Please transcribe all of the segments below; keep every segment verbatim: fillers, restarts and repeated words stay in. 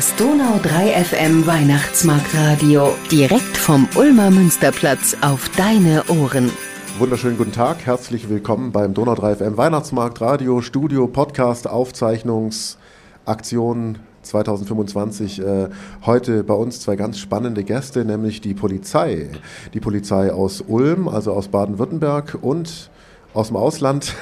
Das Donau drei F M Weihnachtsmarktradio. Direkt vom Ulmer Münsterplatz auf deine Ohren. Wunderschönen guten Tag, herzlich willkommen beim Donau drei F M Weihnachtsmarktradio, Studio, Podcast, Aufzeichnungsaktion zwanzig fünfundzwanzig. Äh, heute bei uns zwei ganz spannende Gäste, nämlich die Polizei. Die Polizei aus Ulm, also aus Baden-Württemberg und aus dem Ausland,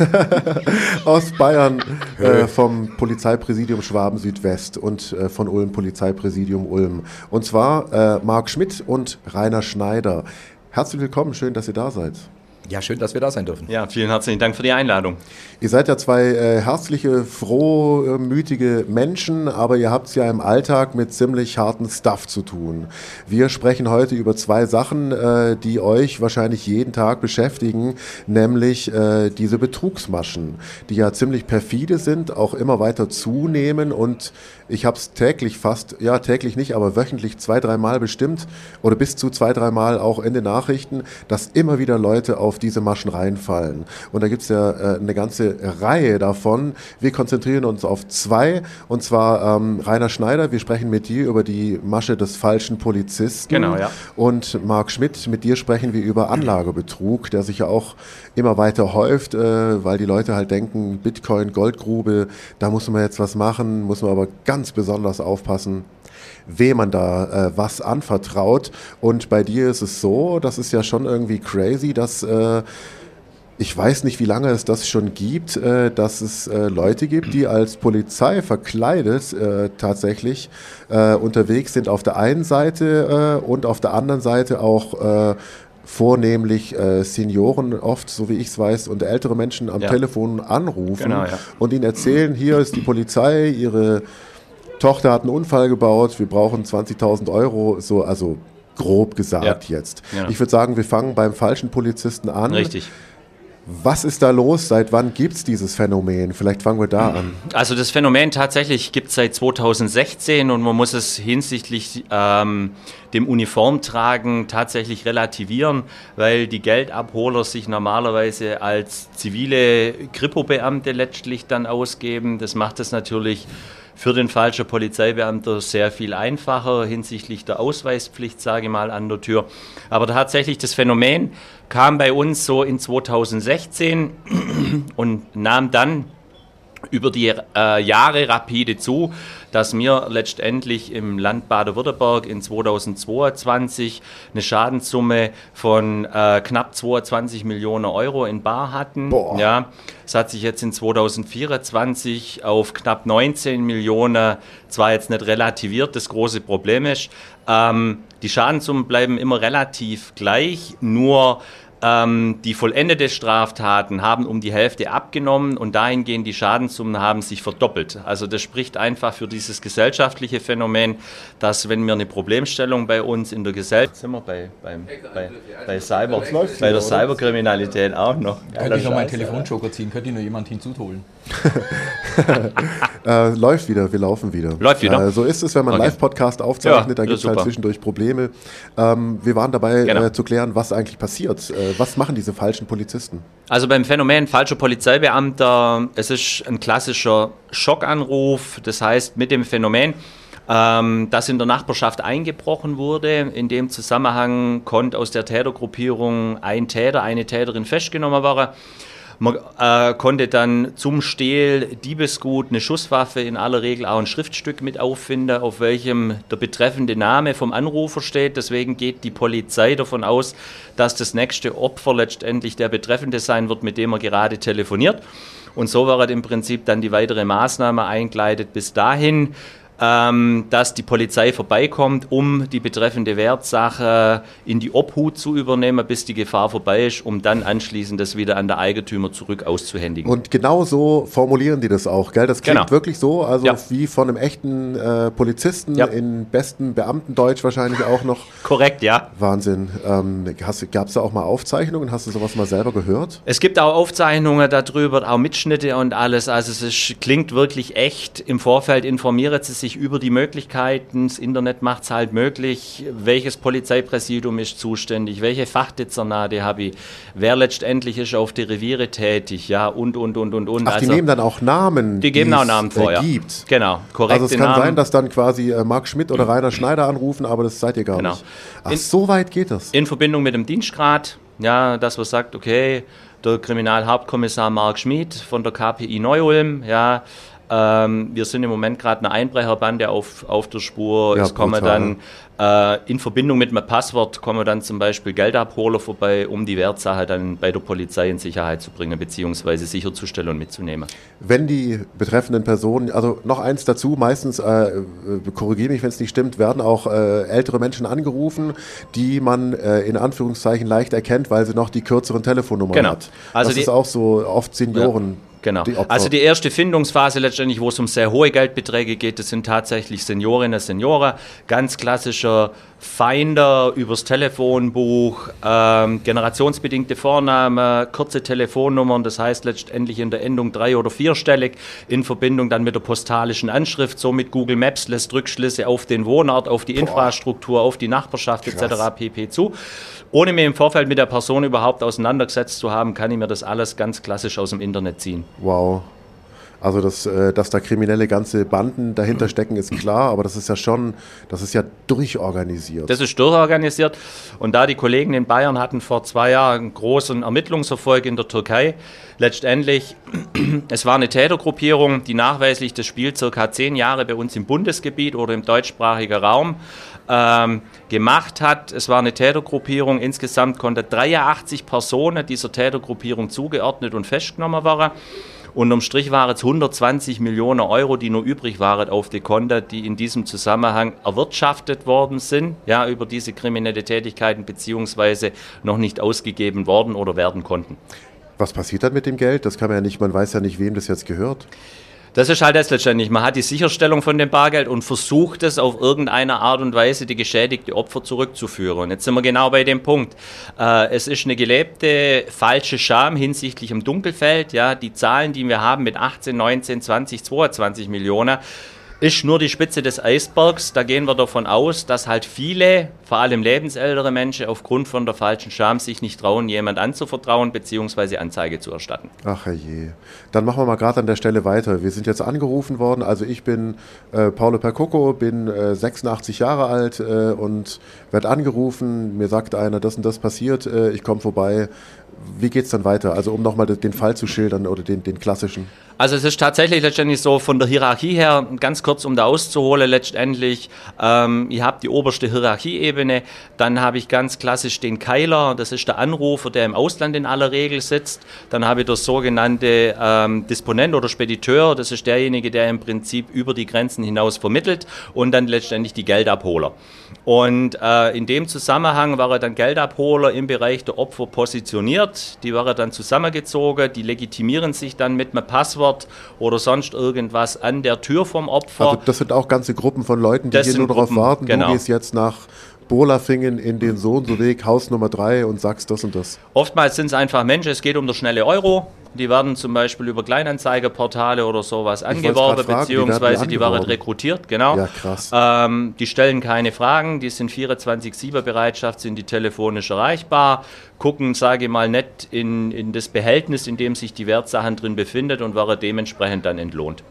aus Bayern, äh, vom Polizeipräsidium Schwaben Südwest und äh, von Ulm Polizeipräsidium Ulm. Und zwar äh, Marc Schmidt und Rainer Schneider. Herzlich willkommen, schön, dass ihr da seid. Ja, schön, dass wir da sein dürfen. Ja, vielen herzlichen Dank für die Einladung. Ihr seid ja zwei äh, herzliche, frohmütige Menschen, aber ihr habt es ja im Alltag mit ziemlich harten Stuff zu tun. Wir sprechen heute über zwei Sachen, äh, die euch wahrscheinlich jeden Tag beschäftigen, nämlich äh, diese Betrugsmaschen, die ja ziemlich perfide sind, auch immer weiter zunehmen, und ich habe es täglich fast, ja täglich nicht, aber wöchentlich zwei, dreimal bestimmt oder bis zu zwei, dreimal auch in den Nachrichten, dass immer wieder Leute auf diese Maschen reinfallen. Und da gibt es ja äh, eine ganze Reihe davon. Wir konzentrieren uns auf zwei, und zwar ähm, Rainer Schneider, wir sprechen mit dir über die Masche des falschen Polizisten. Genau, ja. Und Marc Schmidt, mit dir sprechen wir über Anlagebetrug, der sich ja auch immer weiter häuft, äh, weil die Leute halt denken, Bitcoin, Goldgrube, da muss man jetzt was machen, muss man aber ganz besonders aufpassen, wem man da äh, was anvertraut. Und bei dir ist es so, das ist ja schon irgendwie crazy, dass äh, ich weiß nicht, wie lange es das schon gibt, äh, dass es äh, Leute gibt, die als Polizei verkleidet äh, tatsächlich äh, unterwegs sind auf der einen Seite äh, und auf der anderen Seite auch äh, vornehmlich äh, Senioren oft, so wie ich es weiß, und ältere Menschen am ja. Telefon anrufen, genau, ja. und ihnen erzählen, hier ist die Polizei, ihre Tochter hat einen Unfall gebaut, wir brauchen zwanzigtausend Euro, so, also grob gesagt ja. jetzt. Ja. Ich würde sagen, wir fangen beim falschen Polizisten an. Richtig. Was ist da los? Seit wann gibt es dieses Phänomen? Vielleicht fangen wir da an. Also das Phänomen tatsächlich gibt es seit zweitausendsechzehn, und man muss es hinsichtlich ähm, dem Uniformtragen tatsächlich relativieren, weil die Geldabholer sich normalerweise als zivile Kripo-Beamte letztlich dann ausgeben. Das macht es natürlich für den falschen Polizeibeamter sehr viel einfacher hinsichtlich der Ausweispflicht, sage ich mal, an der Tür. Aber tatsächlich das Phänomen kam bei uns so in zweitausendsechzehn und nahm dann über die äh, Jahre rapide zu, dass wir letztendlich im Land Baden-Württemberg in zweitausendzweiundzwanzig eine Schadenssumme von äh, knapp zweiundzwanzig Millionen Euro in bar hatten. Boah. Ja, es hat sich jetzt in zweitausendvierundzwanzig auf knapp neunzehn Millionen zwar jetzt nicht relativiert. Das große Problem ist, ähm, die Schadenssummen bleiben immer relativ gleich, nur Ähm, die vollendete Straftaten haben um die Hälfte abgenommen, und dahingehend die Schadenssummen haben sich verdoppelt. Also das spricht einfach für dieses gesellschaftliche Phänomen, dass wenn wir eine Problemstellung bei uns in der Gesellschaft, sind wir bei, beim, bei, bei, Cyber, bei der Cyberkriminalität auch noch. Könnte ich noch meinen Telefonjoker ziehen? Könnte ich noch jemand hinzuholen? äh, läuft wieder, wir laufen wieder. Läuft wieder. Äh, so ist es, wenn man okay. Live-Podcast aufzeichnet, ja, da gibt es halt zwischendurch Probleme. Ähm, wir waren dabei genau. äh, zu klären, was eigentlich passiert. Äh, was machen diese falschen Polizisten? Also beim Phänomen falscher Polizeibeamter, es ist ein klassischer Schockanruf. Das heißt, mit dem Phänomen, ähm, dass in der Nachbarschaft eingebrochen wurde. In dem Zusammenhang konnte aus der Tätergruppierung ein Täter, eine Täterin festgenommen werden. Man äh, konnte dann zum Stehl Diebesgut eine Schusswaffe, in aller Regel auch ein Schriftstück mit auffinden, auf welchem der betreffende Name vom Anrufer steht. Deswegen geht die Polizei davon aus, dass das nächste Opfer letztendlich der Betreffende sein wird, mit dem er gerade telefoniert. Und so wird im Prinzip dann die weitere Maßnahme eingeleitet bis dahin, ähm, dass die Polizei vorbeikommt, um die betreffende Wertsache in die Obhut zu übernehmen, bis die Gefahr vorbei ist, um dann anschließend das wieder an der Eigentümer zurück auszuhändigen. Und genau so formulieren die das auch, gell? Das klingt genau. wirklich so, also ja. wie von einem echten äh, Polizisten, ja. in bestem Beamtendeutsch wahrscheinlich auch noch. Korrekt, ja. Wahnsinn. Ähm, Gab es da auch mal Aufzeichnungen? Hast du sowas mal selber gehört? Es gibt auch Aufzeichnungen darüber, auch Mitschnitte und alles. Also es ist, klingt wirklich echt. Im Vorfeld informieren Sie sich letztendlich über die Möglichkeiten, das Internet macht es halt möglich, welches Polizeipräsidium ist zuständig, welche Fachdezernate habe ich, wer letztendlich ist auf die Reviere tätig, ja, und, und, und, und, und. Ach, also, die nehmen dann auch Namen, die geben auch Namen vor, äh, ja. gibt. Genau, korrekte Also es kann Namen. sein, dass dann quasi äh, Marc Schmidt oder Rainer Schneider anrufen, aber das seid ihr gar Genau. nicht. Ach, In- so weit geht das. In Verbindung mit dem Dienstgrad, ja, dass man sagt, okay, der Kriminalhauptkommissar Marc Schmid von der K P I Neu-Ulm, ja, ähm, wir sind im Moment gerade eine Einbrecherbande auf, auf der Spur. Ja, es kommen brutal. dann äh, in Verbindung mit einem Passwort kommen dann zum Beispiel Geldabholer vorbei, um die Wertsache dann bei der Polizei in Sicherheit zu bringen, beziehungsweise sicherzustellen und mitzunehmen. Wenn die betreffenden Personen, also noch eins dazu, meistens, äh, korrigiere mich, wenn es nicht stimmt, werden auch äh, ältere Menschen angerufen, die man äh, in Anführungszeichen leicht erkennt, weil sie noch die kürzeren Telefonnummern Genau. hat. Also das die- ist auch so oft Senioren. Ja. Genau. Die Opfer. Also die erste Findungsphase letztendlich, wo es um sehr hohe Geldbeträge geht, das sind tatsächlich Seniorinnen, Senioren, ganz klassischer Finder übers Telefonbuch, ähm, generationsbedingte Vorname, kurze Telefonnummern, das heißt letztendlich in der Endung drei- oder vierstellig, in Verbindung dann mit der postalischen Anschrift, somit Google Maps lässt Rückschlüsse auf den Wohnort, auf die Infrastruktur, auf die Nachbarschaft et cetera pp. Zu. Ohne mir im Vorfeld mit der Person überhaupt auseinandergesetzt zu haben, kann ich mir das alles ganz klassisch aus dem Internet ziehen. Wow. Also, das, äh, dass da kriminelle ganze Banden dahinter stecken, ist klar, aber das ist ja schon, das ist ja durchorganisiert. Das ist durchorganisiert. Und da die Kollegen in Bayern hatten vor zwei Jahren einen großen Ermittlungserfolg in der Türkei, letztendlich, es war eine Tätergruppierung, die nachweislich das Spiel circa zehn Jahre bei uns im Bundesgebiet oder im deutschsprachigen Raum ähm, gemacht hat. Es war eine Tätergruppierung, insgesamt konnten dreiundachtzig Personen dieser Tätergruppierung zugeordnet und festgenommen werden. Unterm Strich waren es hundertzwanzig Millionen Euro, die nur übrig waren auf die Konten, die in diesem Zusammenhang erwirtschaftet worden sind, ja, über diese kriminelle Tätigkeiten beziehungsweise noch nicht ausgegeben worden oder werden konnten. Was passiert dann mit dem Geld? Das kann man ja nicht, man weiß ja nicht, wem das jetzt gehört. Das ist halt das letztendlich. Man hat die Sicherstellung von dem Bargeld und versucht es auf irgendeine Art und Weise die geschädigte Opfer zurückzuführen. Und jetzt sind wir genau bei dem Punkt. Äh, es ist eine gelebte falsche Scham hinsichtlich im Dunkelfeld. Ja, die Zahlen, die wir haben mit achtzehn, neunzehn, zwanzig, zweiundzwanzig Millionen, ist nur die Spitze des Eisbergs. Da gehen wir davon aus, dass halt viele, vor allem lebensältere Menschen, aufgrund von der falschen Scham sich nicht trauen, jemand anzuvertrauen bzw. Anzeige zu erstatten. Ach je. Dann machen wir mal gerade an der Stelle weiter. Wir sind jetzt angerufen worden. Also ich bin äh, Paulo Percoco, bin äh, sechsundachtzig Jahre alt äh, und werde angerufen. Mir sagt einer, das und das passiert. Äh, ich komme vorbei. Wie geht es dann weiter? Also um nochmal den Fall zu schildern oder den, den klassischen. Also es ist tatsächlich letztendlich so von der Hierarchie her, ganz kurz um da auszuholen, letztendlich, ähm, ihr habt die oberste Hierarchieebene, dann habe ich ganz klassisch den Keiler, das ist der Anrufer, der im Ausland in aller Regel sitzt, dann habe ich der sogenannte ähm, Disponent oder Spediteur, das ist derjenige, der im Prinzip über die Grenzen hinaus vermittelt und dann letztendlich die Geldabholer. Und äh, in dem Zusammenhang waren dann Geldabholer im Bereich der Opfer positioniert, die waren dann zusammengezogen, die legitimieren sich dann mit einem Passwort oder sonst irgendwas an der Tür vom Opfer. Also das sind auch ganze Gruppen von Leuten, die Das hier sind nur darauf Gruppen, warten, genau. du gehst jetzt nach Bolafingen in den so und so Weg, Haus Nummer drei und sagst das und das. Oftmals sind es einfach Menschen, es geht um der schnelle Euro. Die werden zum Beispiel über Kleinanzeigeportale oder sowas wollte angeworben, grad fragen, wie werden die beziehungsweise die werden angeworben? rekrutiert, genau. Ja, krass. Ähm, die stellen keine Fragen, die sind vierundzwanzig sieben Bereitschaft, sind die telefonisch erreichbar, gucken, sage ich mal, nicht in, in das Behältnis, in dem sich die Wertsachen drin befindet und werden dementsprechend dann entlohnt.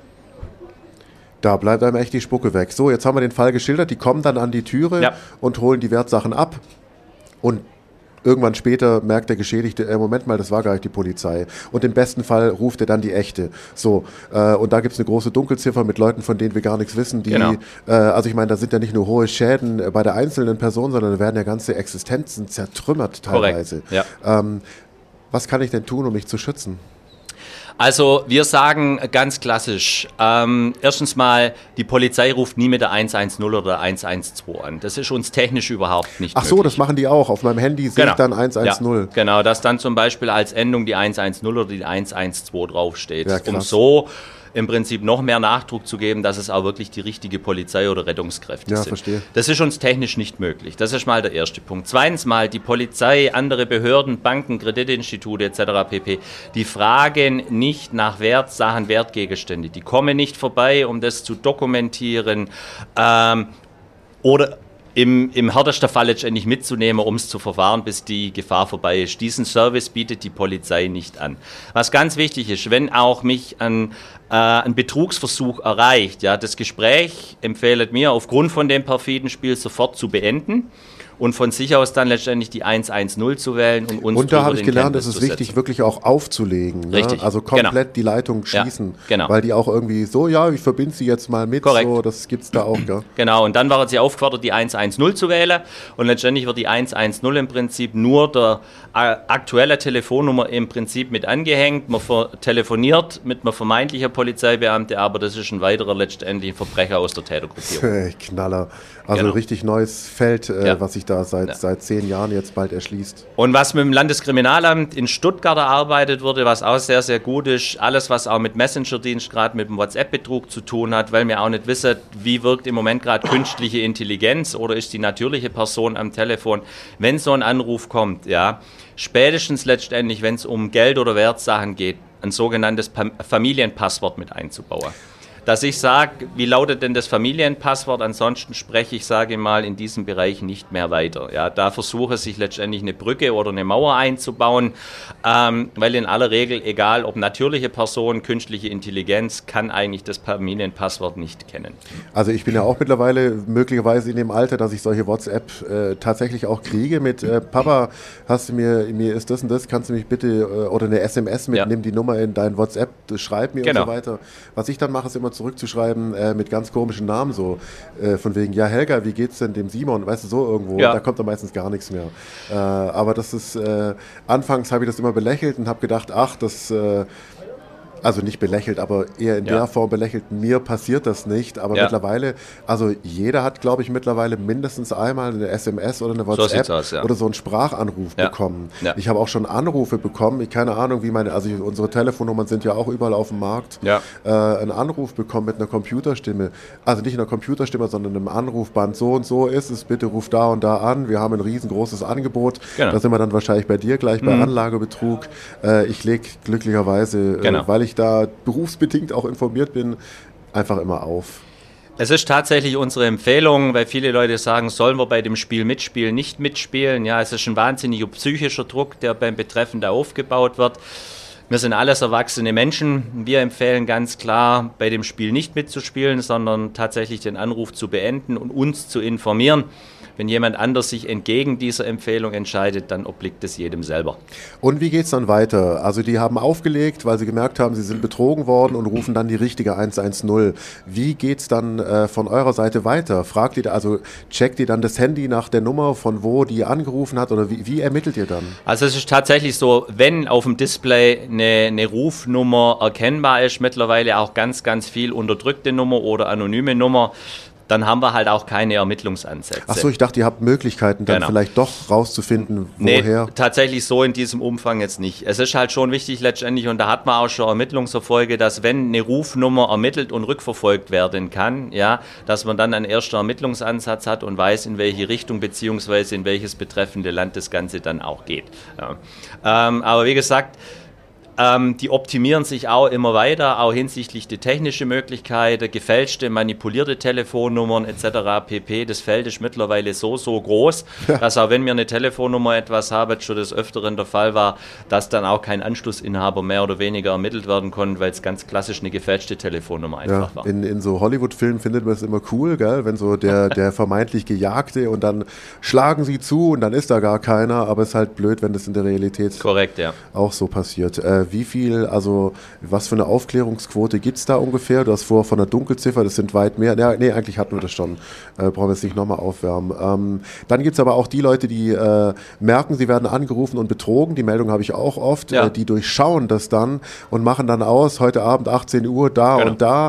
Da bleibt einem echt die Spucke weg. So, jetzt haben wir den Fall geschildert, die kommen dann an die Türe Ja. und holen die Wertsachen ab und irgendwann später merkt der Geschädigte, äh, Moment mal, das war gar nicht die Polizei. Und im besten Fall ruft er dann die echte. So, äh, und da gibt es eine große Dunkelziffer mit Leuten, von denen wir gar nichts wissen. Die, Genau. äh, also ich meine, da sind ja nicht nur hohe Schäden äh, bei der einzelnen Person, sondern da werden ja ganze Existenzen zertrümmert teilweise. Korrekt, ja. Ähm, was kann ich denn tun, um mich zu schützen? Also wir sagen ganz klassisch, ähm, erstens mal, die Polizei ruft nie mit der eins eins null oder eins eins zwei an. Das ist uns technisch überhaupt nicht Ach so, möglich. das machen die auch. Auf meinem Handy sehe Genau. ich dann eins eins null. Ja, genau, dass dann zum Beispiel als Endung die eins eins null oder die eins eins zwei draufsteht. Ja, krass. Um so im Prinzip noch mehr Nachdruck zu geben, dass es auch wirklich die richtige Polizei oder Rettungskräfte ja, sind. Verstehe. Das ist uns technisch nicht möglich. Das ist mal der erste Punkt. Zweitens mal, die Polizei, andere Behörden, Banken, Kreditinstitute et cetera pp., die fragen nicht nach Wertsachen, Wertgegenstände. Die kommen nicht vorbei, um das zu dokumentieren ähm, oder Im, im härtesten Fall letztendlich mitzunehmen, um es zu verfahren, bis die Gefahr vorbei ist. Diesen Service bietet die Polizei nicht an. Was ganz wichtig ist, wenn auch mich ein, äh, ein Betrugsversuch erreicht, ja, das Gespräch empfehlet mir, aufgrund von dem perfiden Spiel sofort zu beenden und von sich aus dann letztendlich die eins eins null zu wählen und uns Und da habe ich gelernt, Kenntnis es ist wichtig, wirklich auch aufzulegen. Ne? Richtig. Also komplett Genau. die Leitung schließen. Ja, genau. Weil die auch irgendwie so, ja, ich verbinde sie jetzt mal mit. Korrekt. So, das gibt es da auch. Gell? Genau, und dann waren sie aufgefordert, die eins eins null zu wählen. Und letztendlich wird die eins eins null im Prinzip nur der äh, aktuelle Telefonnummer im Prinzip mit angehängt. Man ver- telefoniert mit einem vermeintlichen Polizeibeamten, aber das ist ein weiterer letztendlich Verbrecher aus der Tätergruppierung. Knaller. Also Genau. richtig neues Feld, äh, Ja. was sich da seit, Ja. seit zehn Jahren jetzt bald erschließt. Und was mit dem Landeskriminalamt in Stuttgart erarbeitet wurde, was auch sehr, sehr gut ist, alles, was auch mit Messenger-Dienst, gerade mit dem WhatsApp-Betrug zu tun hat, weil wir auch nicht wissen, wie wirkt im Moment gerade künstliche Intelligenz oder ist die natürliche Person am Telefon, wenn so ein Anruf kommt, ja, spätestens letztendlich, wenn es um Geld- oder Wertsachen geht, ein sogenanntes Pa- Familienpasswort mit einzubauen. Dass ich sage, wie lautet denn das Familienpasswort, ansonsten spreche ich, sage ich mal, in diesem Bereich nicht mehr weiter. Ja, da versuche ich letztendlich eine Brücke oder eine Mauer einzubauen, ähm, weil in aller Regel, egal ob natürliche Person, künstliche Intelligenz, kann eigentlich das Familienpasswort nicht kennen. Also ich bin ja auch mittlerweile möglicherweise in dem Alter, dass ich solche WhatsApp äh, tatsächlich auch kriege mit äh, Papa, hast du mir, mir ist das und das, kannst du mich bitte, äh, oder eine S M S mit, Ja. nimm die Nummer in dein WhatsApp, schreib mir Genau. und so weiter. Was ich dann mache, ist immer zurückzuschreiben äh, mit ganz komischen Namen so, äh, von wegen, ja Helga, wie geht's denn dem Simon, weißt du, so irgendwo, Ja. da kommt dann meistens gar nichts mehr. Äh, aber das ist, äh, anfangs habe ich das immer belächelt und habe gedacht, ach, das, äh, also nicht belächelt, aber eher in Ja. der Form belächelt, mir passiert das nicht, aber Ja. mittlerweile, also jeder hat, glaube ich, mittlerweile mindestens einmal eine S M S oder eine WhatsApp sieht's aus, ja. oder so einen Sprachanruf Ja. bekommen. Ja. Ich habe auch schon Anrufe bekommen, ich keine Ahnung, wie meine, also unsere Telefonnummern sind ja auch überall auf dem Markt, Ja. äh, einen Anruf bekommen mit einer Computerstimme, also nicht einer Computerstimme, sondern einem Anrufband, so und so ist es, bitte ruf da und da an, wir haben ein riesengroßes Angebot, Genau. da sind wir dann wahrscheinlich bei dir gleich bei Mhm. Anlagebetrug. Äh, ich lege glücklicherweise, Genau. äh, weil ich da berufsbedingt auch informiert bin, einfach immer auf. Es ist tatsächlich unsere Empfehlung, weil viele Leute sagen, sollen wir bei dem Spiel mitspielen, nicht mitspielen. Ja, es ist ein wahnsinniger psychischer Druck, der beim Betreffenden aufgebaut wird. Wir sind alles erwachsene Menschen. Wir empfehlen ganz klar, bei dem Spiel nicht mitzuspielen, sondern tatsächlich den Anruf zu beenden und uns zu informieren. Wenn jemand anders sich entgegen dieser Empfehlung entscheidet, dann obliegt es jedem selber. Und wie geht es dann weiter? Also die haben aufgelegt, weil sie gemerkt haben, sie sind betrogen worden und rufen dann die richtige eins eins null. Wie geht es dann äh, von eurer Seite weiter? Fragt ihr, also checkt ihr dann das Handy nach der Nummer, von wo die angerufen hat, oder wie, wie ermittelt ihr dann? Also es ist tatsächlich so, wenn auf dem Display eine, eine Rufnummer erkennbar ist, mittlerweile auch ganz, ganz viel unterdrückte Nummer oder anonyme Nummer, dann haben wir halt auch keine Ermittlungsansätze. Ach so, ich dachte, ihr habt Möglichkeiten, dann Genau. vielleicht doch rauszufinden, Nee, woher. tatsächlich so in diesem Umfang jetzt nicht. Es ist halt schon wichtig letztendlich, und da hat man auch schon Ermittlungserfolge, dass wenn eine Rufnummer ermittelt und rückverfolgt werden kann, ja, dass man dann einen ersten Ermittlungsansatz hat und weiß, in welche Richtung beziehungsweise in welches betreffende Land das Ganze dann auch geht. Ja. Ähm, aber wie gesagt, Ähm, die optimieren sich auch immer weiter, auch hinsichtlich der technischen Möglichkeiten, gefälschte, manipulierte Telefonnummern et cetera pp. Das Feld ist mittlerweile so, so groß, dass auch wenn wir eine Telefonnummer etwas haben, schon des Öfteren der Fall war, dass dann auch kein Anschlussinhaber mehr oder weniger ermittelt werden konnte, weil es ganz klassisch eine gefälschte Telefonnummer einfach Ja, war. in, in so Hollywood-Filmen findet man es immer cool, gell? Wenn so der, der vermeintlich Gejagte und dann schlagen sie zu und dann ist da gar keiner, aber es ist halt blöd, wenn das in der Realität Korrekt, ja. auch so passiert. Äh, wie viel, also was für eine Aufklärungsquote gibt es da ungefähr? Du hast vorher von der Dunkelziffer, das sind weit mehr. Ja, nee, eigentlich hatten wir das schon. Äh, brauchen wir es nicht nochmal aufwärmen. Ähm, dann gibt es aber auch die Leute, die äh, merken, sie werden angerufen und betrogen. Die Meldung habe ich auch oft. Ja. Äh, die durchschauen das dann und machen dann aus, heute Abend achtzehn Uhr da Genau. und da.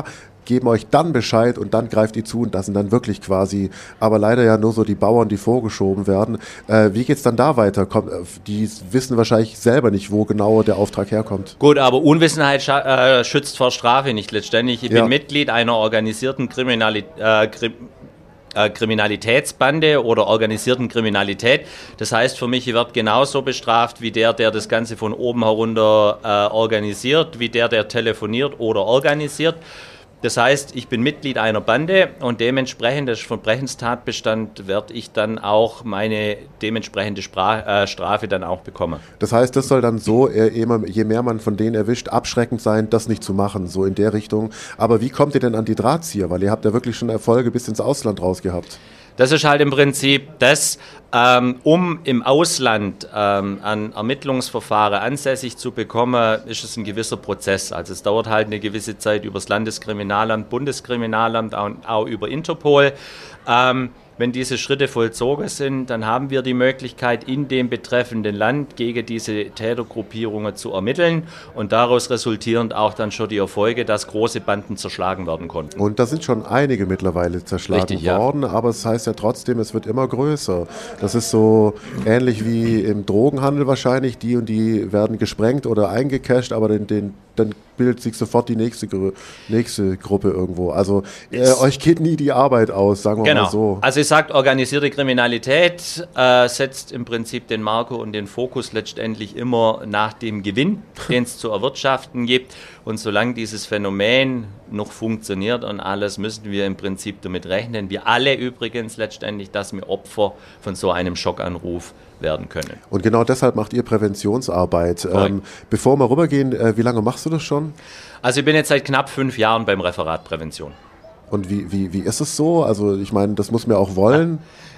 geben euch dann Bescheid und dann greift ihr zu und das sind dann wirklich quasi, aber leider ja nur so die Bauern, die vorgeschoben werden. Äh, wie geht's dann da weiter? Komm, die wissen wahrscheinlich selber nicht, wo genau der Auftrag herkommt. Gut, aber Unwissenheit scha- äh, schützt vor Strafe nicht letztendlich. Ich bin Ja. Mitglied einer organisierten Kriminali- äh, Krim- äh, Kriminalitätsbande oder organisierten Kriminalität. Das heißt, für mich wird genauso bestraft wie der, der das Ganze von oben herunter äh, organisiert, wie der, der telefoniert oder organisiert. Das heißt, ich bin Mitglied einer Bande und dementsprechend des Verbrechenstatbestand werde ich dann auch meine dementsprechende Spra- äh, Strafe dann auch bekommen. Das heißt, das soll dann so, äh, immer, je mehr man von denen erwischt, abschreckend sein, das nicht zu machen, so in der Richtung. Aber wie kommt ihr denn an die Drahtzieher? Weil ihr habt ja wirklich schon Erfolge bis ins Ausland raus gehabt. Das ist halt im Prinzip das, ähm, um im Ausland ähm, ein Ermittlungsverfahren ansässig zu bekommen, ist es ein gewisser Prozess. Also es dauert halt eine gewisse Zeit über das Landeskriminalamt, Bundeskriminalamt, auch, auch über Interpol. Ähm, wenn diese Schritte vollzogen sind, dann haben wir die Möglichkeit, in dem betreffenden Land gegen diese Tätergruppierungen zu ermitteln und daraus resultierend auch dann schon die Erfolge, dass große Banden zerschlagen werden konnten. Und da sind schon einige mittlerweile zerschlagen Richtig, ja. worden, aber es heißt ja trotzdem, es wird immer größer. Das ist so ähnlich wie im Drogenhandel wahrscheinlich, die und die werden gesprengt oder eingecasht, aber den, den, dann bildet sich sofort die nächste, Gru- nächste Gruppe irgendwo. Also äh, euch geht nie die Arbeit aus, sagen wir Genau. mal so. Also ich sage, organisierte Kriminalität äh, setzt im Prinzip den Marker und den Fokus letztendlich immer nach dem Gewinn, den es zu erwirtschaften gibt. Und solange dieses Phänomen noch funktioniert und alles, müssen wir im Prinzip damit rechnen. Wir alle übrigens letztendlich, dass wir Opfer von so einem Schockanruf werden können. Und genau deshalb macht ihr Präventionsarbeit. Ähm, bevor wir rübergehen, äh, wie lange machst du das schon? Also ich bin jetzt seit knapp fünf Jahren beim Referat Prävention. Und wie, wie, wie ist es so? Also ich meine, das muss man auch wollen.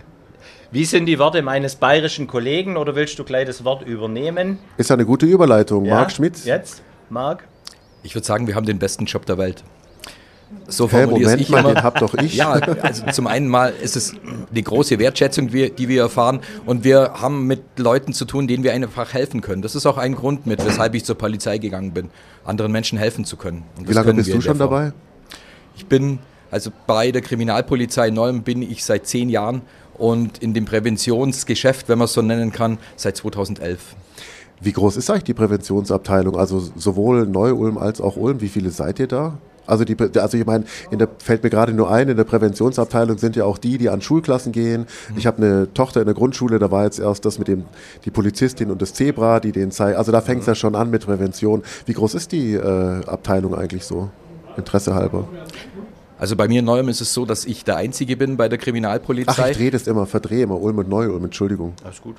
Wie sind die Worte meines bayerischen Kollegen oder willst du gleich das Wort übernehmen? Ist ja eine gute Überleitung. Ja? Marc Schmidt. Jetzt? Marc? Ich würde sagen, wir haben den besten Job der Welt. So Hey, formuliere Moment ich mal, immer. den hab doch ich. Ja, also zum einen mal ist es eine große Wertschätzung, die wir- die wir erfahren und wir haben mit Leuten zu tun, denen wir einfach helfen können. Das ist auch ein Grund mit, weshalb ich zur Polizei gegangen bin, anderen Menschen helfen zu können. Und Wie das lange können bist wir du in der schon Form. dabei? Ich bin, also bei der Kriminalpolizei Nolm bin ich seit zehn Jahren und in dem Präventionsgeschäft, wenn man es so nennen kann, seit zweitausendelf. Wie groß ist eigentlich die Präventionsabteilung? Also sowohl Neu-Ulm als auch Ulm. Wie viele seid ihr da? Also, die, also ich meine, in der, fällt mir gerade nur ein, in der Präventionsabteilung sind ja auch die, die an Schulklassen gehen. Mhm. Ich habe eine Tochter in der Grundschule, da war jetzt erst das mit dem, die Polizistin und das Zebra, die den zeigen. Also da fängt es mhm. ja schon an mit Prävention. Wie groß ist die äh, Abteilung eigentlich so? Interesse halber. Also bei mir in Neu-Ulm ist es so, dass ich der Einzige bin bei der Kriminalpolizei. Ach, ich drehe das immer, verdrehe immer. Ulm und Neu-Ulm, Entschuldigung. Alles gut.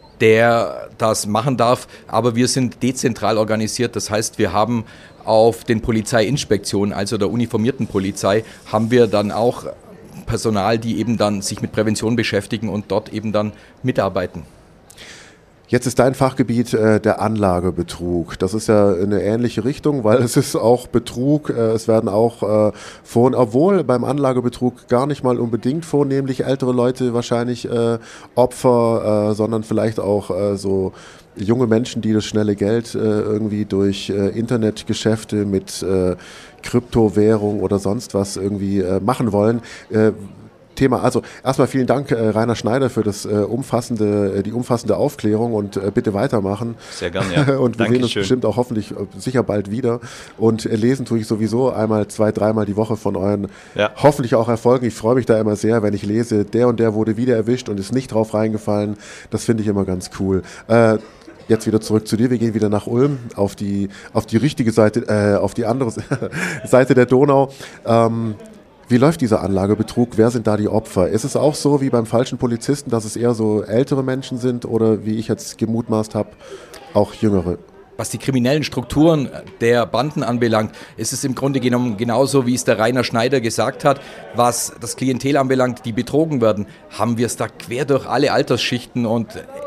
Der das machen darf, aber wir sind dezentral organisiert. Das heißt, wir haben auf den Polizeiinspektionen, also der uniformierten Polizei, haben wir dann auch Personal, die eben dann sich mit Prävention beschäftigen und dort eben dann mitarbeiten. Jetzt ist dein Fachgebiet äh, der Anlagebetrug. Das ist ja eine ähnliche Richtung, weil es ist auch Betrug. Äh, es werden auch äh, vor, obwohl beim Anlagebetrug gar nicht mal unbedingt vornehmlich ältere Leute wahrscheinlich äh, Opfer, äh, sondern vielleicht auch äh, so junge Menschen, die das schnelle Geld äh, irgendwie durch äh, Internetgeschäfte mit äh, Kryptowährung oder sonst was irgendwie äh, machen wollen. Äh, Thema. Also erstmal vielen Dank, äh, Rainer Schneider, für das äh, umfassende, äh, die umfassende Aufklärung und äh, bitte weitermachen. Sehr gerne, ja. Und wir Dankeschön. sehen uns bestimmt auch hoffentlich äh, sicher bald wieder. Und äh, lesen tue ich sowieso einmal, zwei, dreimal die Woche von euren Ja. hoffentlich auch Erfolgen. Ich freue mich da immer sehr, wenn ich lese, der und der wurde wieder erwischt und ist nicht drauf reingefallen. Das finde ich immer ganz cool. Äh, Jetzt wieder zurück zu dir. Wir gehen wieder nach Ulm auf die, auf die richtige Seite, äh, auf die andere Seite der Donau. Ähm, Wie läuft dieser Anlagebetrug? Wer sind da die Opfer? Ist es auch so wie beim falschen Polizisten, dass es eher so ältere Menschen sind oder wie ich jetzt gemutmaßt habe, auch jüngere? Was die kriminellen Strukturen der Banden anbelangt, ist es im Grunde genommen genauso, wie es der Rainer Schneider gesagt hat. Was das Klientel anbelangt, die betrogen werden, haben wir es da quer durch alle Altersschichten und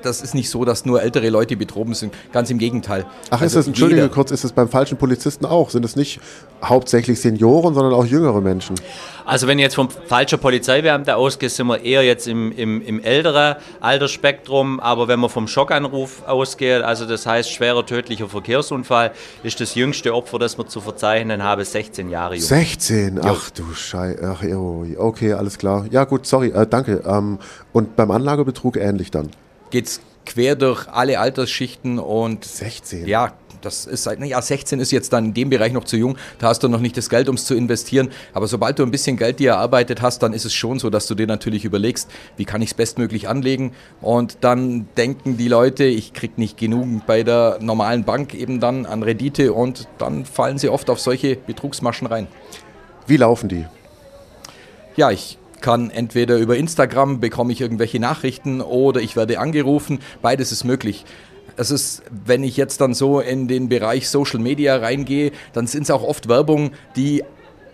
das ist nicht so, dass nur ältere Leute betroffen sind. Ganz im Gegenteil. Ach, also ist das, Entschuldige jeder, kurz, ist es beim falschen Polizisten auch? Sind es nicht hauptsächlich Senioren, sondern auch jüngere Menschen? Also wenn jetzt vom falschen Polizeibeamten ausgeht, sind wir eher jetzt im, im, im älteren Altersspektrum. Aber wenn man vom Schockanruf ausgeht, also das heißt schwerer tödlicher Verkehrsunfall, ist das jüngste Opfer, das wir zu verzeichnen haben, sechzehn Jahre jung. sechzehn? Ach du Scheiße. Ach, okay, alles klar. Ja gut, sorry, äh, danke. Ähm, und beim Anlagebetrug ähnlich dann? Geht's quer durch alle Altersschichten und sechzehn? Ja, das ist halt, naja, sechzehn ist jetzt dann in dem Bereich noch zu jung, da hast du noch nicht das Geld, um es zu investieren, aber sobald du ein bisschen Geld dir erarbeitet hast, dann ist es schon so, dass du dir natürlich überlegst, wie kann ich es bestmöglich anlegen, und dann denken die Leute, ich krieg nicht genug bei der normalen Bank eben dann an Rendite, und dann fallen sie oft auf solche Betrugsmaschen rein. Wie laufen die? Ja, ich kann entweder über Instagram bekomme ich irgendwelche Nachrichten oder ich werde angerufen. Beides ist möglich. Es ist, wenn ich jetzt dann so in den Bereich Social Media reingehe, dann sind es auch oft Werbung, die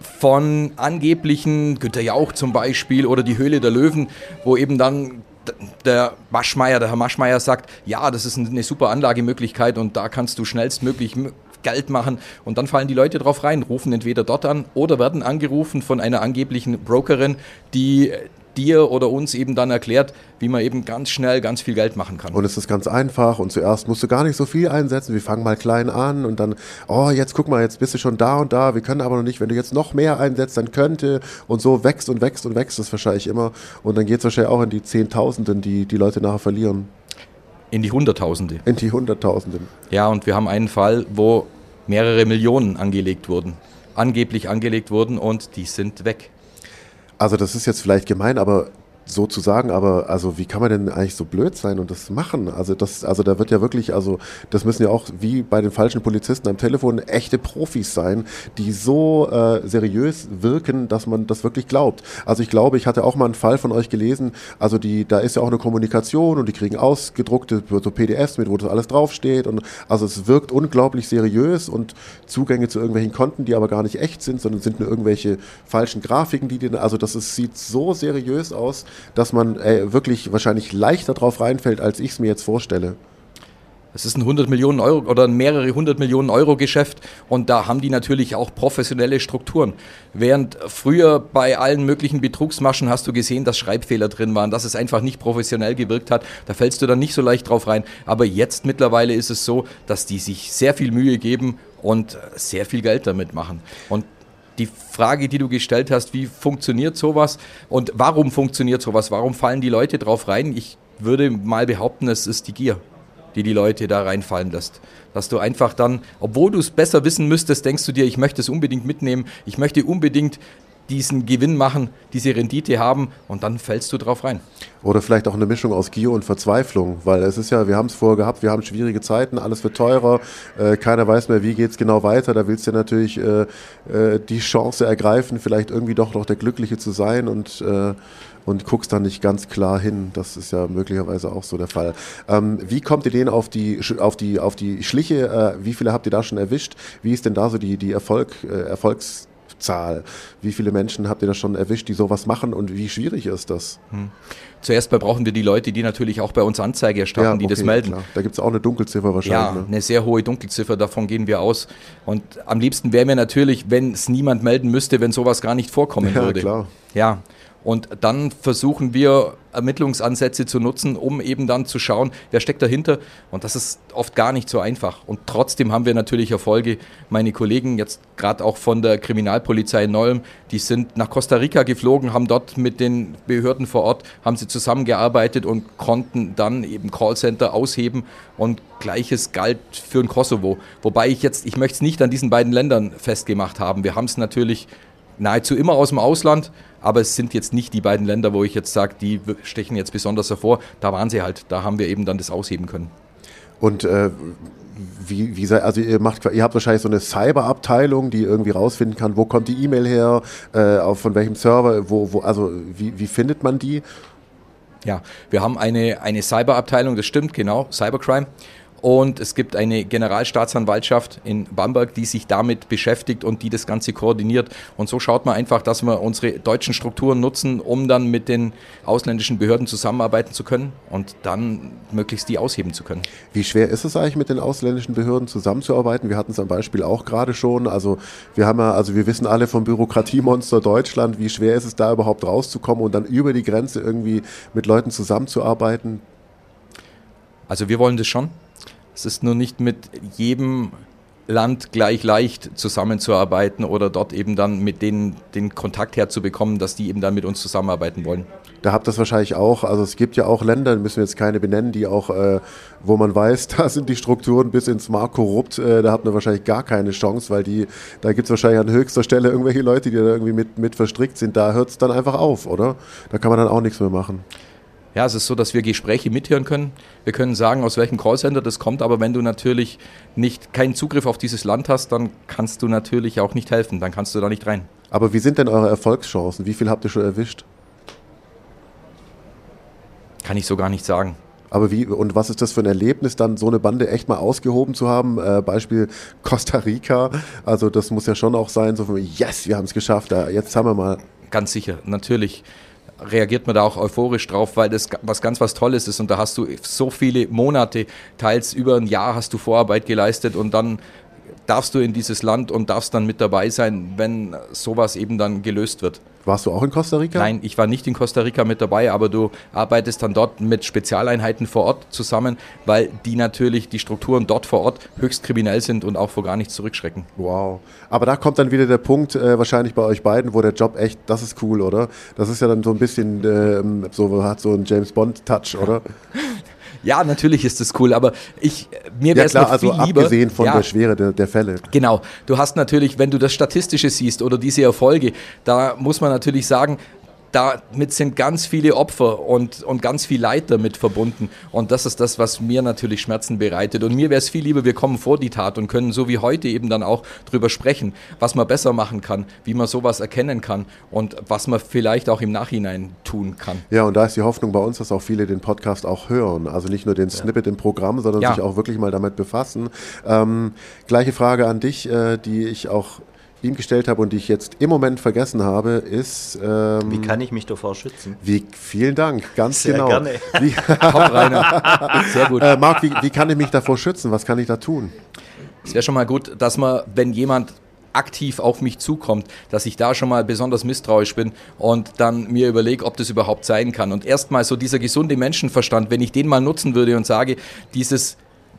von angeblichen, Günter Jauch zum Beispiel oder die Höhle der Löwen, wo eben dann der Maschmeyer, der Herr Maschmeyer sagt, ja, das ist eine super Anlagemöglichkeit und da kannst du schnellstmöglich Geld machen, und dann fallen die Leute drauf rein, rufen entweder dort an oder werden angerufen von einer angeblichen Brokerin, die dir oder uns eben dann erklärt, wie man eben ganz schnell ganz viel Geld machen kann. Und es ist ganz einfach, und zuerst musst du gar nicht so viel einsetzen, wir fangen mal klein an und dann, oh, jetzt guck mal, jetzt bist du schon da und da, wir können aber noch nicht, wenn du jetzt noch mehr einsetzt, dann könnte, und so wächst und wächst und wächst es wahrscheinlich immer, und dann geht es wahrscheinlich auch in die Zehntausenden, die die Leute nachher verlieren. In die Hunderttausende. In die Hunderttausenden. Ja, und wir haben einen Fall, wo mehrere Millionen angelegt wurden, angeblich angelegt wurden, und die sind weg. Also das ist jetzt vielleicht gemein, aber so zu sagen, aber also wie kann man denn eigentlich so blöd sein und das machen? Also das, also da wird ja wirklich, also das müssen ja auch wie bei den falschen Polizisten am Telefon echte Profis sein, die so äh, seriös wirken, dass man das wirklich glaubt. Also ich glaube, ich hatte auch mal einen Fall von euch gelesen, also die, da ist ja auch eine Kommunikation und die kriegen ausgedruckte so P D Fs mit, wo das alles draufsteht, und also es wirkt unglaublich seriös, und Zugänge zu irgendwelchen Konten, die aber gar nicht echt sind, sondern sind nur irgendwelche falschen Grafiken, die, die also das ist, sieht so seriös aus, dass man ey, wirklich wahrscheinlich leichter drauf reinfällt, als ich es mir jetzt vorstelle. Es ist ein hundert Millionen Euro oder ein mehrere hundert Millionen Euro Geschäft, und da haben die natürlich auch professionelle Strukturen. Während früher bei allen möglichen Betrugsmaschen hast du gesehen, dass Schreibfehler drin waren, dass es einfach nicht professionell gewirkt hat, da fällst du dann nicht so leicht drauf rein. Aber jetzt mittlerweile ist es so, dass die sich sehr viel Mühe geben und sehr viel Geld damit machen. Und die Frage, die du gestellt hast, wie funktioniert sowas und warum funktioniert sowas, warum fallen die Leute drauf rein? Ich würde mal behaupten, es ist die Gier, die die Leute da reinfallen lässt. Dass du einfach dann, obwohl du es besser wissen müsstest, denkst du dir, ich möchte es unbedingt mitnehmen, ich möchte unbedingt diesen Gewinn machen, diese Rendite haben, und dann fällst du drauf rein. Oder vielleicht auch eine Mischung aus Gier und Verzweiflung, weil es ist ja, wir haben es vorher gehabt, wir haben schwierige Zeiten, alles wird teurer, äh, keiner weiß mehr, wie geht es genau weiter, da willst du natürlich äh, äh, die Chance ergreifen, vielleicht irgendwie doch noch der Glückliche zu sein, und äh, und guckst dann nicht ganz klar hin. Das ist ja möglicherweise auch so der Fall. Ähm, wie kommt ihr denen auf die, auf die, auf die Schliche? Äh, wie viele habt ihr da schon erwischt? Wie ist denn da so die, die Erfolg, äh, Erfolgszahl? Wie viele Menschen habt ihr da schon erwischt, die sowas machen, und wie schwierig ist das? Hm. Zuerst mal brauchen wir die Leute, die natürlich auch bei uns Anzeige erstatten, ja, die okay, das melden. Klar. Da gibt es auch eine Dunkelziffer wahrscheinlich. Ja, ne? Eine sehr hohe Dunkelziffer, davon gehen wir aus. Und am liebsten wäre mir natürlich, wenn es niemand melden müsste, wenn sowas gar nicht vorkommen ja, würde. Klar. Ja, und dann versuchen wir, Ermittlungsansätze zu nutzen, um eben dann zu schauen, wer steckt dahinter. Und das ist oft gar nicht so einfach. Und trotzdem haben wir natürlich Erfolge. Meine Kollegen, jetzt gerade auch von der Kriminalpolizei in Nolm, die sind nach Costa Rica geflogen, haben dort mit den Behörden vor Ort, haben sie zusammengearbeitet und konnten dann eben Callcenter ausheben. Und Gleiches galt für den Kosovo. Wobei ich jetzt, ich möchte es nicht an diesen beiden Ländern festgemacht haben. Wir haben es natürlich nahezu immer aus dem Ausland, aber es sind jetzt nicht die beiden Länder, wo ich jetzt sage, die stechen jetzt besonders hervor. Da waren sie halt, da haben wir eben dann das ausheben können. Und äh, wie, wie sei, also ihr macht, ihr habt wahrscheinlich so eine Cyberabteilung, die irgendwie rausfinden kann, wo kommt die E-Mail her, äh, auf, von welchem Server, wo, wo, also wie, wie findet man die? Ja, wir haben eine, eine Cyberabteilung, das stimmt, genau, Cybercrime. Und es gibt eine Generalstaatsanwaltschaft in Bamberg, die sich damit beschäftigt und die das Ganze koordiniert. Und so schaut man einfach, dass wir unsere deutschen Strukturen nutzen, um dann mit den ausländischen Behörden zusammenarbeiten zu können und dann möglichst die ausheben zu können. Wie schwer ist es eigentlich, mit den ausländischen Behörden zusammenzuarbeiten? Wir hatten es am Beispiel auch gerade schon. Also wir haben ja, also wir wissen alle vom Bürokratiemonster Deutschland, wie schwer ist es da überhaupt rauszukommen und dann über die Grenze irgendwie mit Leuten zusammenzuarbeiten? Also wir wollen das schon. Es ist nur nicht mit jedem Land gleich leicht zusammenzuarbeiten oder dort eben dann mit denen den Kontakt herzubekommen, dass die eben dann mit uns zusammenarbeiten wollen. Da habt ihr das wahrscheinlich auch, also es gibt ja auch Länder, müssen wir jetzt keine benennen, die auch, äh, wo man weiß, da sind die Strukturen bis ins Mark korrupt, äh, da habt ihr wahrscheinlich gar keine Chance, weil die, da gibt es wahrscheinlich an höchster Stelle irgendwelche Leute, die da irgendwie mit, mit verstrickt sind, da hört es dann einfach auf, oder? Da kann man dann auch nichts mehr machen. Ja, es ist so, dass wir Gespräche mithören können. Wir können sagen, aus welchem Callcenter das kommt, aber wenn du natürlich nicht keinen Zugriff auf dieses Land hast, dann kannst du natürlich auch nicht helfen, dann kannst du da nicht rein. Aber wie sind denn eure Erfolgschancen? Wie viel habt ihr schon erwischt? Kann ich so gar nicht sagen. Aber wie, und was ist das für ein Erlebnis, dann so eine Bande echt mal ausgehoben zu haben? Äh, Beispiel Costa Rica, also das muss ja schon auch sein, so von, yes, wir haben es geschafft, jetzt haben wir mal. Ganz sicher, natürlich reagiert man da auch euphorisch drauf, weil das was ganz was Tolles ist und da hast du so viele Monate, teils über ein Jahr hast du Vorarbeit geleistet und dann darfst du in dieses Land und darfst dann mit dabei sein, wenn sowas eben dann gelöst wird. Warst du auch in Costa Rica? Nein, ich war nicht in Costa Rica mit dabei, aber du arbeitest dann dort mit Spezialeinheiten vor Ort zusammen, weil die natürlich, die Strukturen dort vor Ort höchst kriminell sind und auch vor gar nichts zurückschrecken. Wow. Aber da kommt dann wieder der Punkt, äh, wahrscheinlich bei euch beiden, wo der Job echt, das ist cool, oder? Das ist ja dann so ein bisschen, äh, so hat so einen James-Bond-Touch, oder? Ja, natürlich ist das cool, aber ich, mir wäre es ja, noch also viel lieber. Abgesehen von ja, der Schwere der, der Fälle. Genau, du hast natürlich, wenn du das Statistische siehst oder diese Erfolge, da muss man natürlich sagen, damit sind ganz viele Opfer und, und ganz viel Leid damit verbunden. Und das ist das, was mir natürlich Schmerzen bereitet. Und mir wäre es viel lieber, wir kommen vor die Tat und können so wie heute eben dann auch drüber sprechen, was man besser machen kann, wie man sowas erkennen kann und was man vielleicht auch im Nachhinein tun kann. Ja, und da ist die Hoffnung bei uns, dass auch viele den Podcast auch hören. Also nicht nur den Snippet ja. im Programm, sondern ja. sich auch wirklich mal damit befassen. Ähm, gleiche Frage an dich, äh, die ich auch ihm gestellt habe und die ich jetzt im Moment vergessen habe, ist... Ähm, wie kann ich mich davor schützen? Wie, vielen Dank, ganz Sehr genau. gerne. Wie, Top, Rainer. Sehr gut. Äh, Marc, wie, wie kann ich mich davor schützen? Was kann ich da tun? Es wäre schon mal gut, dass man, wenn jemand aktiv auf mich zukommt, dass ich da schon mal besonders misstrauisch bin und dann mir überlege, ob das überhaupt sein kann. Und erstmal so dieser gesunde Menschenverstand, wenn ich den mal nutzen würde und sage, dieses...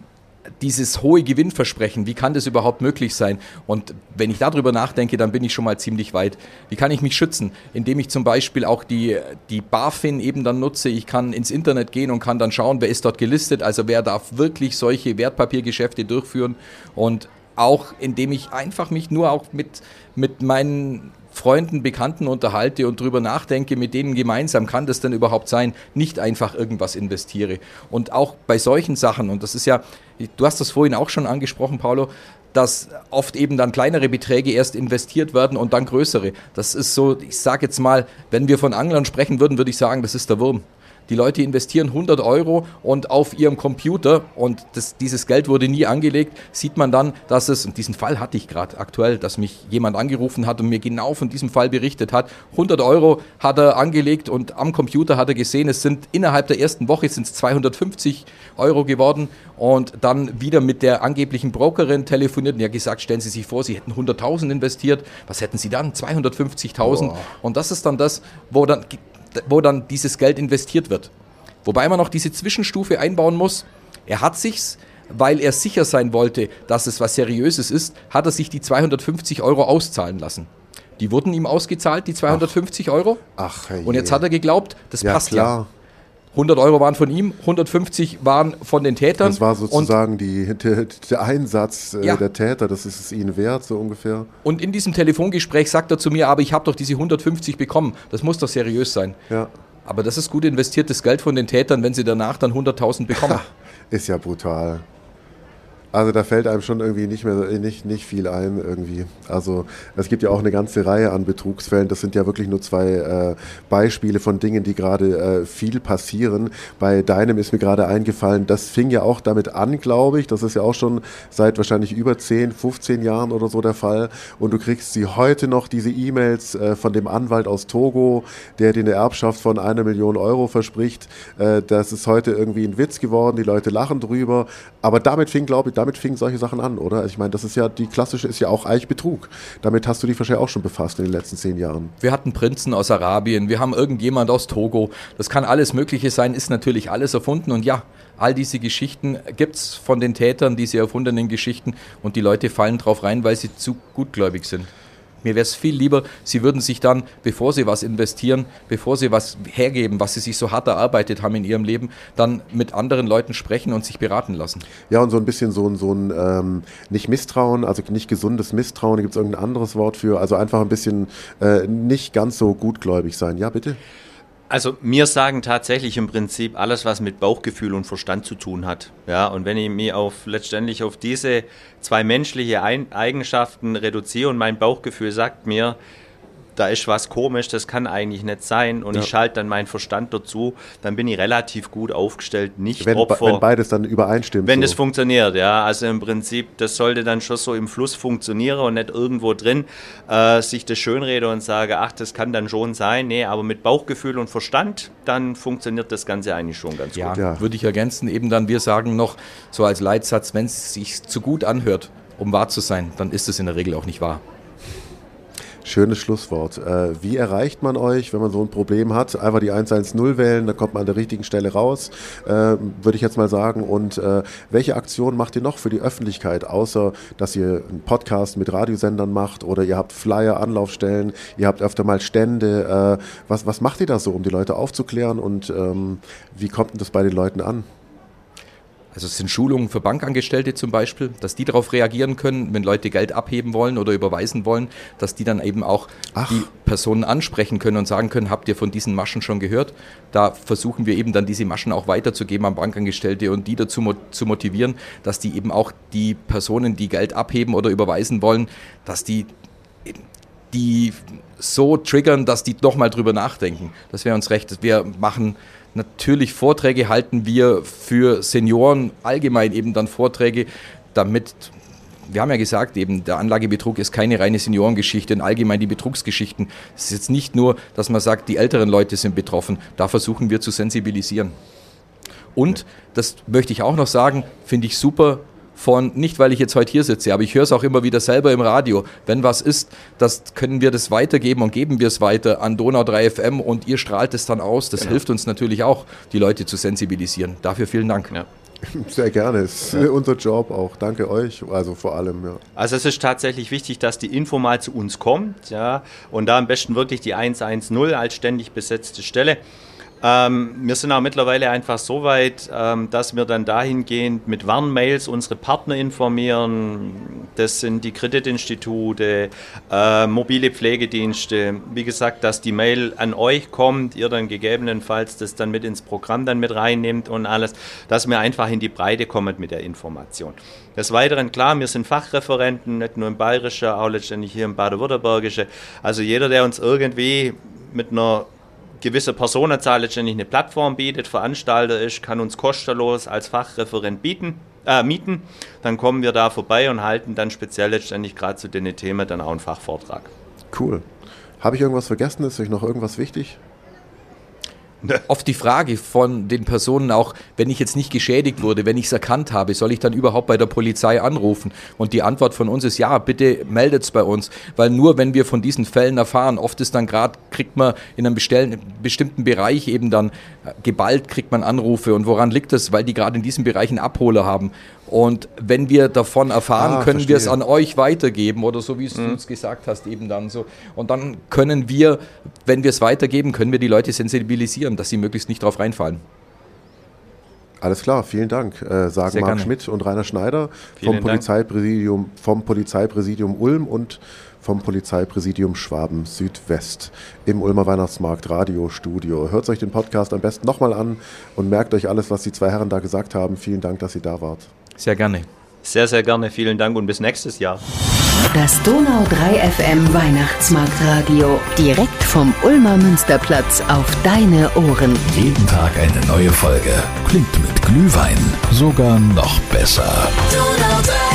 dieses hohe Gewinnversprechen, wie kann das überhaupt möglich sein? Und wenn ich darüber nachdenke, dann bin ich schon mal ziemlich weit. Wie kann ich mich schützen? Indem ich zum Beispiel auch die, die BaFin eben dann nutze. Ich kann ins Internet gehen und kann dann schauen, wer ist dort gelistet, also wer darf wirklich solche Wertpapiergeschäfte durchführen. Und auch indem ich einfach mich nur auch mit, mit meinen Freunden, Bekannten unterhalte und drüber nachdenke, mit denen gemeinsam kann das denn überhaupt sein, nicht einfach irgendwas investiere. Und auch bei solchen Sachen, und das ist ja, du hast das vorhin auch schon angesprochen, Paulo, dass oft eben dann kleinere Beträge erst investiert werden und dann größere. Das ist so, ich sage jetzt mal, wenn wir von Anglern sprechen würden, würde ich sagen, das ist der Wurm. Die Leute investieren hundert Euro und auf ihrem Computer, und das, dieses Geld wurde nie angelegt, sieht man dann, dass es, und diesen Fall hatte ich gerade aktuell, dass mich jemand angerufen hat und mir genau von diesem Fall berichtet hat, hundert Euro hat er angelegt und am Computer hat er gesehen, es sind innerhalb der ersten Woche sind es zweihundertfünfzig Euro geworden und dann wieder mit der angeblichen Brokerin telefoniert und ja gesagt, stellen Sie sich vor, Sie hätten hunderttausend investiert, was hätten Sie dann? zweihundertfünfzigtausend. Und das ist dann das, wo dann... wo dann dieses Geld investiert wird. Wobei man noch diese Zwischenstufe einbauen muss. Er hat sich's, weil er sicher sein wollte, dass es was Seriöses ist, hat er sich die zweihundertfünfzig Euro auszahlen lassen. Die wurden ihm ausgezahlt, die zweihundertfünfzig Euro. Ach, hey. Und jetzt hat er geglaubt, das ja, passt klar. ja. hundert Euro waren von ihm, hundertfünfzig waren von den Tätern. Das war sozusagen die, der, der Einsatz äh, ja. der Täter, das ist es ihnen wert, so ungefähr. Und in diesem Telefongespräch sagt er zu mir, aber ich habe doch diese hundertfünfzig bekommen, das muss doch seriös sein. Ja. Aber das ist gut investiertes Geld von den Tätern, wenn sie danach dann hunderttausend bekommen. Ha, ist ja brutal. Also da fällt einem schon irgendwie nicht mehr nicht, nicht viel ein irgendwie. Also es gibt ja auch eine ganze Reihe an Betrugsfällen. Das sind ja wirklich nur zwei äh, Beispiele von Dingen, die gerade äh, viel passieren. Bei deinem ist mir gerade eingefallen, das fing ja auch damit an, glaube ich. Das ist ja auch schon seit wahrscheinlich über zehn, fünfzehn Jahren oder so der Fall. Und du kriegst sie heute noch, diese E-Mails äh, von dem Anwalt aus Togo, der dir eine Erbschaft von einer Million Euro verspricht. Äh, das ist heute irgendwie ein Witz geworden. Die Leute lachen drüber. Aber damit fing, glaube ich, damit fingen solche Sachen an, oder? Also ich meine, das ist ja, die klassische ist ja auch eigentlich Betrug. Damit hast du dich wahrscheinlich auch schon befasst in den letzten zehn Jahren. Wir hatten Prinzen aus Arabien, wir haben irgendjemand aus Togo. Das kann alles Mögliche sein, ist natürlich alles erfunden. Und ja, all diese Geschichten gibt es von den Tätern, diese erfundenen Geschichten. Und die Leute fallen drauf rein, weil sie zu gutgläubig sind. Mir wäre es viel lieber, sie würden sich dann, bevor sie was investieren, bevor sie was hergeben, was sie sich so hart erarbeitet haben in ihrem Leben, dann mit anderen Leuten sprechen und sich beraten lassen. Ja, und so ein bisschen so ein, so ein ähm, nicht Misstrauen, also nicht gesundes Misstrauen, gibt es irgendein anderes Wort für, also einfach ein bisschen äh, nicht ganz so gutgläubig sein. Ja, bitte? Also mir sagen tatsächlich im Prinzip alles, was mit Bauchgefühl und Verstand zu tun hat. Ja, und wenn ich mich auf letztendlich auf diese zwei menschliche Eigenschaften reduziere und mein Bauchgefühl sagt mir, da ist was komisch, das kann eigentlich nicht sein und ja. ich schalte dann meinen Verstand dazu, dann bin ich relativ gut aufgestellt, nicht wenn, Opfer. Wenn beides dann übereinstimmt. Wenn so. das funktioniert, ja, also im Prinzip, das sollte dann schon so im Fluss funktionieren und nicht irgendwo drin äh, sich das schönrede und sage, ach, das kann dann schon sein, nee, aber mit Bauchgefühl und Verstand, dann funktioniert das Ganze eigentlich schon ganz ja, gut. Ja, würde ich ergänzen, eben dann, wir sagen noch so als Leitsatz, wenn es sich zu gut anhört, um wahr zu sein, dann ist es in der Regel auch nicht wahr. Schönes Schlusswort. Äh, wie erreicht man euch, wenn man so ein Problem hat? Einfach die eins eins null wählen, dann kommt man an der richtigen Stelle raus, äh, würde ich jetzt mal sagen. Und äh, welche Aktion macht ihr noch für die Öffentlichkeit, außer dass ihr einen Podcast mit Radiosendern macht oder ihr habt Flyer, Anlaufstellen, ihr habt öfter mal Stände. Äh, was, was macht ihr da so, um die Leute aufzuklären und ähm, wie kommt denn das bei den Leuten an? Also es sind Schulungen für Bankangestellte zum Beispiel, dass die darauf reagieren können, wenn Leute Geld abheben wollen oder überweisen wollen, dass die dann eben auch Ach. die Personen ansprechen können und sagen können, habt ihr von diesen Maschen schon gehört? Da versuchen wir eben dann diese Maschen auch weiterzugeben an Bankangestellte und die dazu mo- zu motivieren, dass die eben auch die Personen, die Geld abheben oder überweisen wollen, dass die die so triggern, dass die doch mal drüber nachdenken. Das wäre uns recht. Wir machen natürlich Vorträge, halten wir für Senioren allgemein eben dann Vorträge, damit, wir haben ja gesagt, eben der Anlagebetrug ist keine reine Seniorengeschichte und allgemein die Betrugsgeschichten. Es ist jetzt nicht nur, dass man sagt, die älteren Leute sind betroffen, da versuchen wir zu sensibilisieren. Und, das möchte ich auch noch sagen, finde ich super, von, nicht weil ich jetzt heute hier sitze, aber ich höre es auch immer wieder selber im Radio. Wenn was ist, das können wir das weitergeben und geben wir es weiter an Donau drei F M und ihr strahlt es dann aus. Das genau. hilft uns natürlich auch, die Leute zu sensibilisieren. Dafür vielen Dank. Ja. Sehr gerne, es ist ja. unser Job auch. Danke euch, also vor allem. Ja. Also es ist tatsächlich wichtig, dass die Info mal zu uns kommt, ja, und da am besten wirklich die eins eins null als ständig besetzte Stelle. Ähm, wir sind auch mittlerweile einfach so weit, ähm, dass wir dann dahingehend mit Warnmails unsere Partner informieren. Das sind die Kreditinstitute, äh, mobile Pflegedienste. Wie gesagt, dass die Mail an euch kommt, ihr dann gegebenenfalls das dann mit ins Programm dann mit reinnimmt und alles, dass wir einfach in die Breite kommen mit der Information. Des Weiteren, klar, wir sind Fachreferenten, nicht nur im Bayerischen, auch letztendlich hier im Baden-Württembergischen. Also jeder, der uns irgendwie mit einer gewisse Personenzahl letztendlich eine Plattform bietet, Veranstalter ist, kann uns kostenlos als Fachreferent bieten, äh, mieten. Dann kommen wir da vorbei und halten dann speziell letztendlich gerade zu den Themen dann auch einen Fachvortrag. Cool. Habe ich irgendwas vergessen? Ist euch noch irgendwas wichtig? Oft die Frage von den Personen auch, wenn ich jetzt nicht geschädigt wurde, wenn ich es erkannt habe, soll ich dann überhaupt bei der Polizei anrufen? Und die Antwort von uns ist ja, bitte meldet es bei uns, weil nur wenn wir von diesen Fällen erfahren, oft ist dann gerade, kriegt man in einem bestimmten Bereich eben dann geballt, kriegt man Anrufe. Und woran liegt das? Weil die gerade in diesem Bereich einen Abholer haben. Und wenn wir davon erfahren, ah, können verstehe. wir es an euch weitergeben oder so, wie es mhm. du uns gesagt hast, eben dann so. Und dann können wir, wenn wir es weitergeben, können wir die Leute sensibilisieren, dass sie möglichst nicht drauf reinfallen. Alles klar, vielen Dank, äh, sagen Sehr Marc gerne. Schmidt und Rainer Schneider vom Polizeipräsidium, vom Polizeipräsidium Ulm und vom Polizeipräsidium Schwaben Südwest im Ulmer Weihnachtsmarkt Radiostudio. Hört euch den Podcast am besten nochmal an und merkt euch alles, was die zwei Herren da gesagt haben. Vielen Dank, dass ihr da wart. Sehr gerne. Sehr, sehr gerne. Vielen Dank und bis nächstes Jahr. Das Donau drei F M Weihnachtsmarktradio. Direkt vom Ulmer Münsterplatz auf deine Ohren. Jeden Tag eine neue Folge. Klingt mit Glühwein sogar noch besser. Donau drei